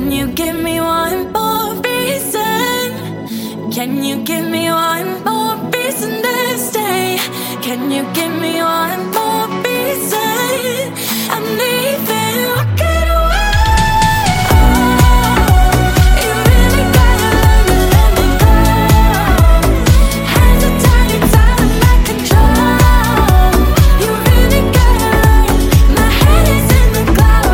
Can you give me one more reason? Can you give me one more reason to stay? Can you give me one more reason? I need